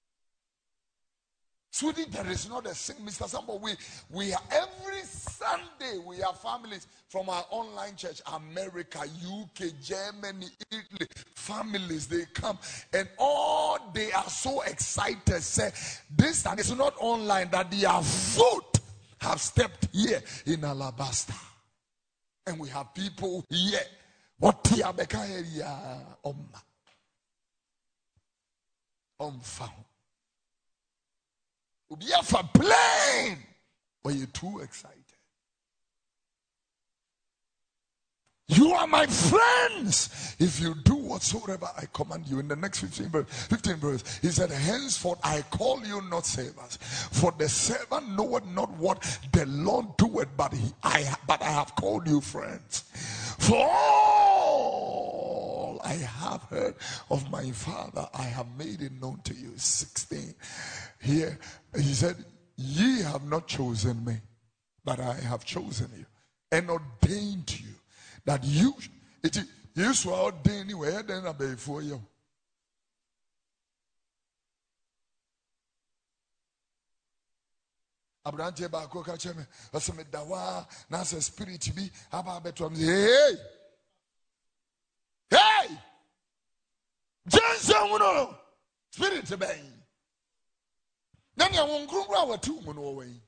Sweetie, there is not a single Mister Sambo. We we are every Sunday we have families from our online church, America, U K, Germany, Italy, families they come and all they are so excited. Say this and it's not online that their foot have stepped here in Alabasta. And we have people here. What the area Omma. Unfound. Be for plain, but you're too excited. You are my friends if you do whatsoever I command you. In the next fifteen verse, fifteen verse, he said, henceforth I call you not servants, for the servant knoweth not what the Lord doeth, but he, I, but I have called you friends. For all I have heard of my Father, I have made it known to you. sixteen. Here, he said, ye have not chosen me, but I have chosen you and ordained you that you, it is, you shall ordain you, and then obey for you. Abrante ba ko ka cheme aseme dawa na se spirit bi aba beto am hey hey Jensen wono spirit ben na ne won krumru awatu mu no wen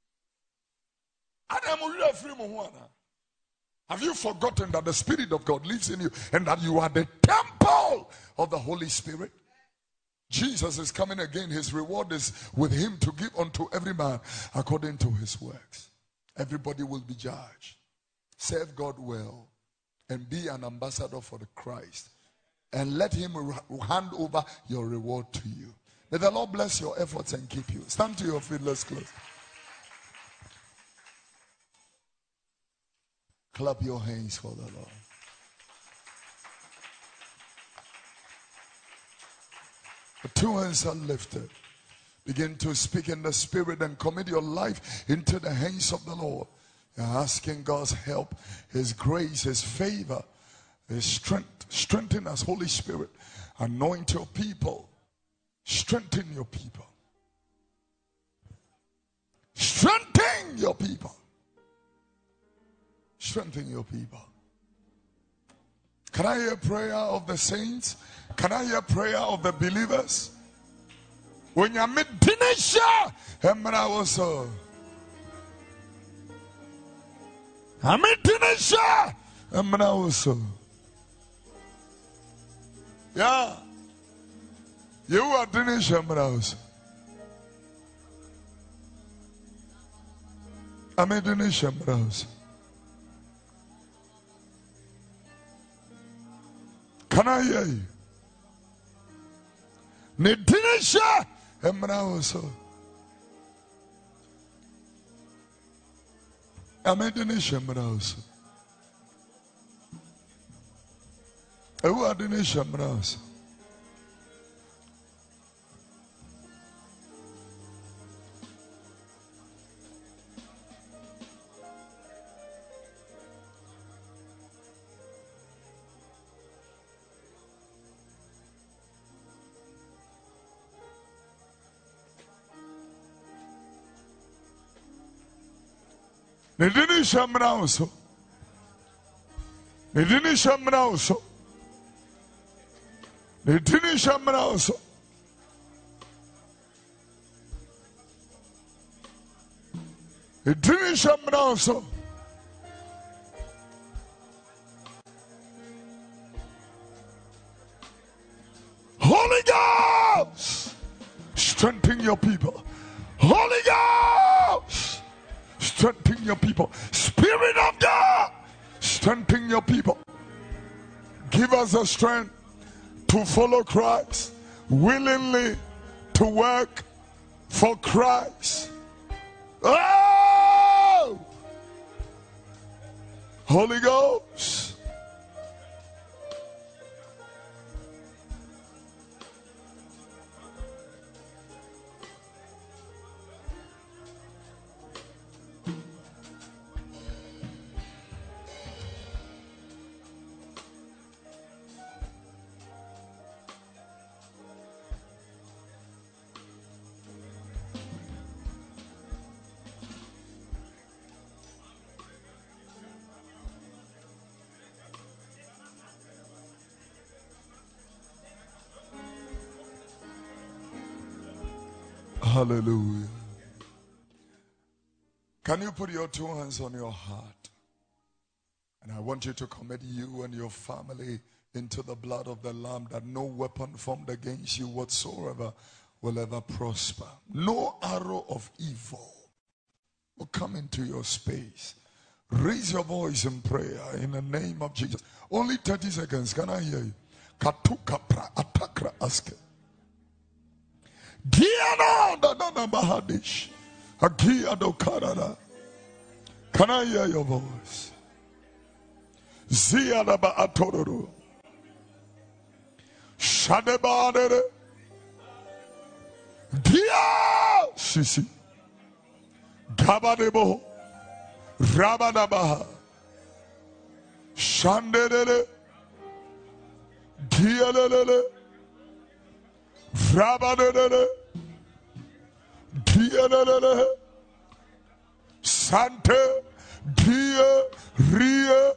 adam wi afiri mu ho ana. Have you forgotten that the Spirit of God lives in you and that you are the temple of the Holy Spirit? Jesus is coming again. His reward is with him to give unto every man according to his works. Everybody will be judged. Serve God well and be an ambassador for the Christ. And let him hand over your reward to you. May the Lord bless your efforts and keep you. Stand to your feet. Let's close. Clap your hands for the Lord. The two hands are lifted. Begin to speak in the Spirit and commit your life into the hands of the Lord. You're asking God's help, His grace, His favor, His strength. Strengthen us, Holy Spirit. Anoint your people. Strengthen your people. Strengthen your people. Strengthen your people. Can I hear prayer of the saints? Can I hear prayer of the believers? When you're mid-tinisha, Emra was so. I'm mid-tinisha, Emra was so. Yeah. You are tinisha, Emra was. I'm mid-tinisha, Emra was. Can I hear you? Nedinisha Emrauso. Amedinisha Emrauso. Who are Dinisha Emrauso? Nedini shamra also. Nedini shamra also. Nedini shamra also. Nedini shamra also. Holy Ghost, strengthen your people. Holy Ghost, strengthen your people. Spirit of God, strengthen your people. Give us the strength to follow Christ, willingly to work for Christ. Oh! Holy Ghost. Hallelujah. Can you put your two hands on your heart? And I want you to commit you and your family into the blood of the Lamb, that no weapon formed against you whatsoever will ever prosper. No arrow of evil will come into your space. Raise your voice in prayer in the name of Jesus. Only thirty seconds. Can I hear you? Katuka pra atakra aske. Diana da da da bahadish. Agia do karada. Can I hear your voice? Zia da ba atorodo. Shadebadere. Dia Sisi. Gabadebo. Rabadabaha. Shandere. Dialele. Rabadere. Dialele. Sante. Dia. Ria.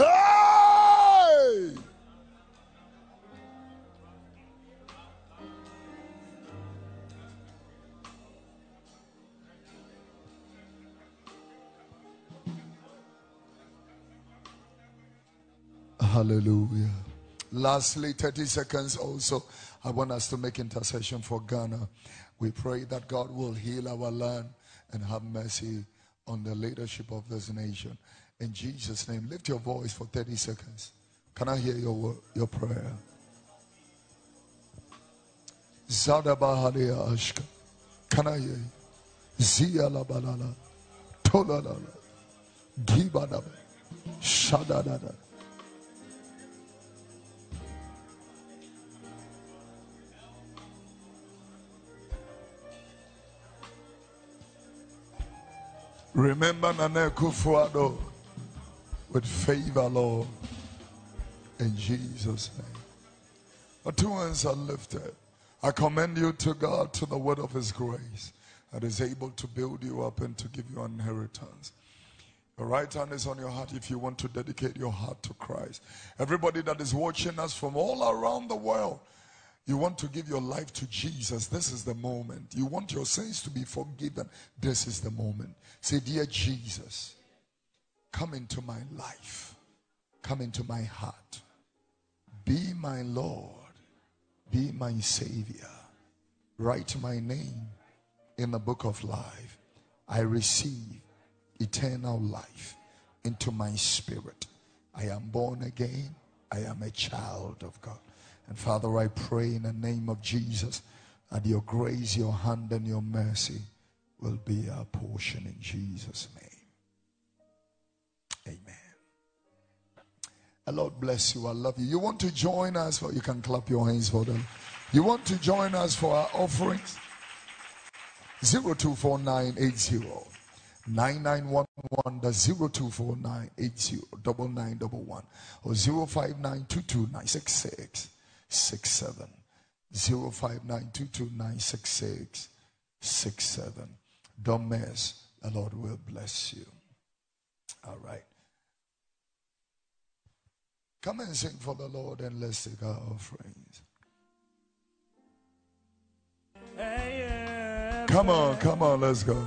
Hey! Hallelujah. Lastly, thirty seconds also. I want us to make intercession for Ghana. We pray that God will heal our land and have mercy on the leadership of this nation. In Jesus' name, lift your voice for thirty seconds. Can I hear your word, your prayer? Zadabahalia Ashka. Can I hear you? Zia la balala. Tolalala. Gibadaba. Shadadada. Remember Nana Kufuado with favor, Lord, in Jesus' name. Our two hands are lifted. I commend you to God, to the word of His grace that is able to build you up and to give you an inheritance. The right hand is on your heart if you want to dedicate your heart to Christ. Everybody that is watching us from all around the world, you want to give your life to Jesus, this is the moment. You want your sins to be forgiven, this is the moment. Say, dear Jesus, come into my life. Come into my heart. Be my Lord. Be my Savior. Write my name in the book of life. I receive eternal life into my spirit. I am born again. I am a child of God. And Father, I pray in the name of Jesus that your grace, your hand, and your mercy will be our portion in Jesus' name. Amen. The Lord bless you. I love you. You want to join us? For, you can clap your hands for them. You want to join us for our offerings? zero two four nine eight zero nine nine one one. That's zero two four nine eight zero nine nine one one or zero five nine two two nine six six six seven. zero five nine two two nine six six six seven. Don't miss. The Lord will bless you. All right. Come and sing for the Lord and let's take our offerings. Come on, come on, let's go.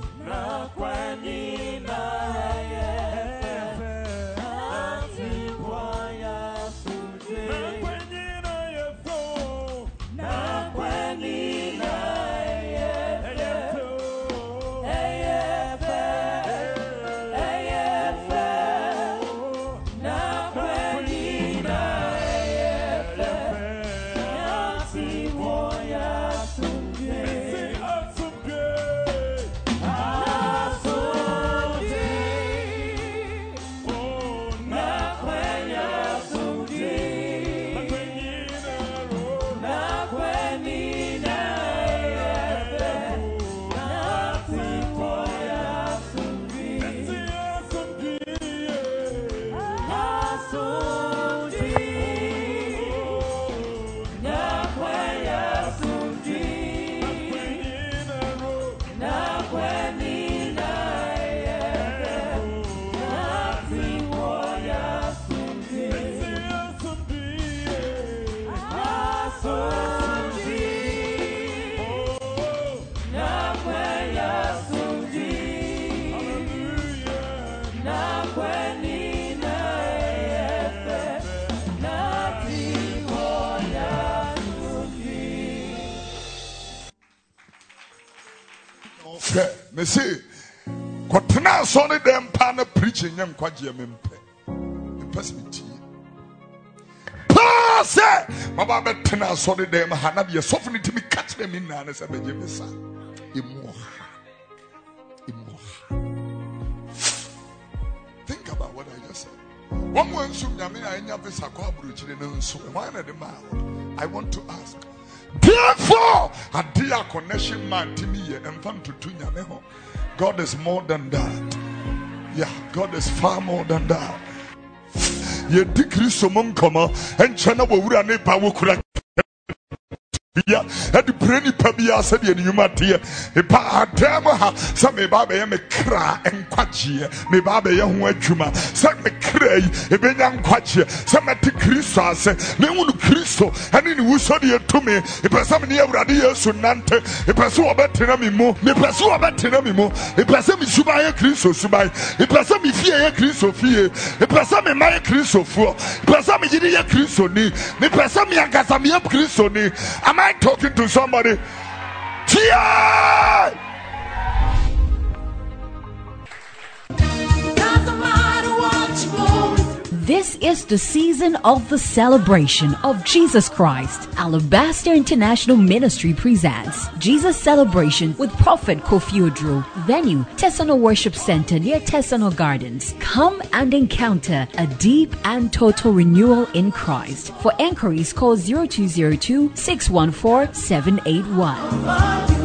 Me see, Kotana Sonny them pana preaching young Quadia Mimpe. Impossibility. Pass it! Mama Tana Sonny them Hanabi, softening to me, catch them in Nanas and Benjamisa. Imoha. Imoha. Think about what I just said. One one soon, Yamina, and Yavis Aquabruch, and so why not the man? I want to ask. Therefore, a dear connection man to me and fun to Tunya. God is more than that. Yeah, God is far more than that. Ye decrease some come and China will run a power crack. Yeah, and the brainy pabia said in humanity, a pa dama, some may baby a cry and quachi, may baby young wetuma, some may cray, a benyan quachi, some at the Christos, no one Christo, and in Wusodia to me, a person near Radia Sunante, a person about Tenamimo, a person about Tenamimo, a person is Subaya Christo Subai, a person is Fia Christo Fia, a person is Maya Christo for, a person is Gidia Christo ni, a person is Casamia Christo ni. Am I talking to somebody? Yeah! Doesn't matter what you're going through. This is the season of the celebration of Jesus Christ. Alabaster International Ministry presents Jesus Celebration with Prophet Kofi Odro. Venue, Tessano Worship Center near Tessano Gardens. Come and encounter a deep and total renewal in Christ. For enquiries, call zero two zero two, six one four, seven eight one.